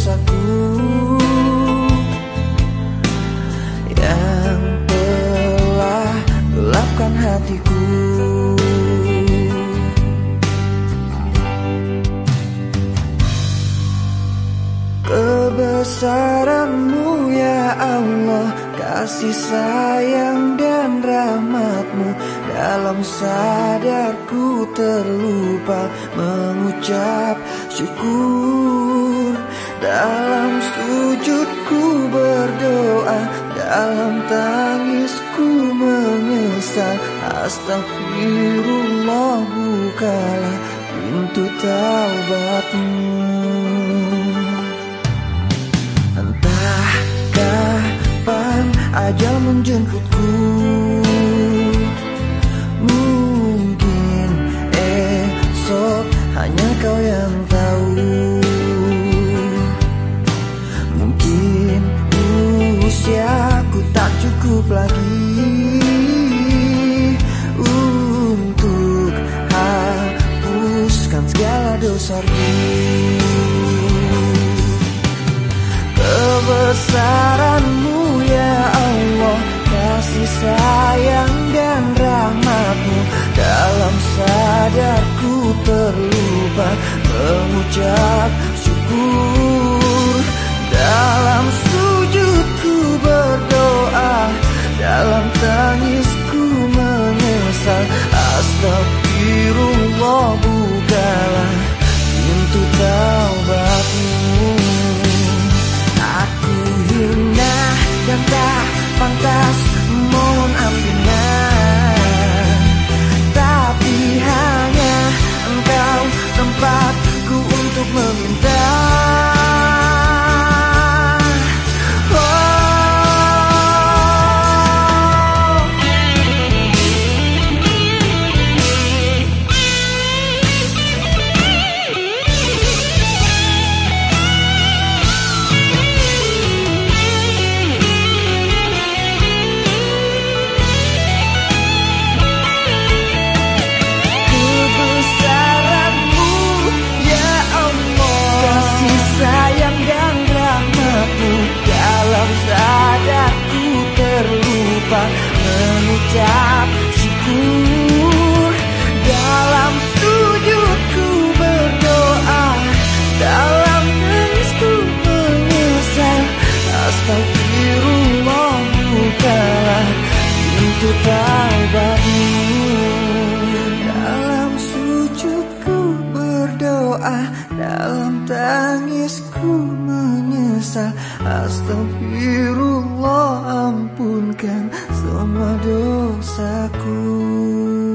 dosaku yang telah gelapkan hatiku. Kebesaran-Mu ya Allah, kasih sayang dan rahmat-Mu, dalam sadarku terlupa mengucap syukur. Dalam sujudku berdoa, dalam tangisku menyesal. Astagfirullah, bukalah pintu taubat-Mu. Entah kapan ajal menjemputku, mungkin esok hanya Kau yang tahu. Mungkin usiaku tak cukup lagi untuk hapuskan segala dosaku. Kebesaran-Mu ya Allah, kasih sayang dan rahmat-Mu, dalam sadarku terlupa mengucap syukur. Dalam sujudku berdoa, dalam tangisku menyesal. Astagfirullah, bukalah pintu taubat-Mu. Aku hina dan tak pantas mohon ampunan, tapi hanya Engkau tempatku untuk meminta. Mengucap syukur. Dalam sujudku berdoa, dalam tangisku menyesal. Astagfirullah, bukalah pintu taubat-Mu. Dalam sujudku berdoa, dalam tangisku menyesal. Astagfirullah, ampunkan semua dosaku.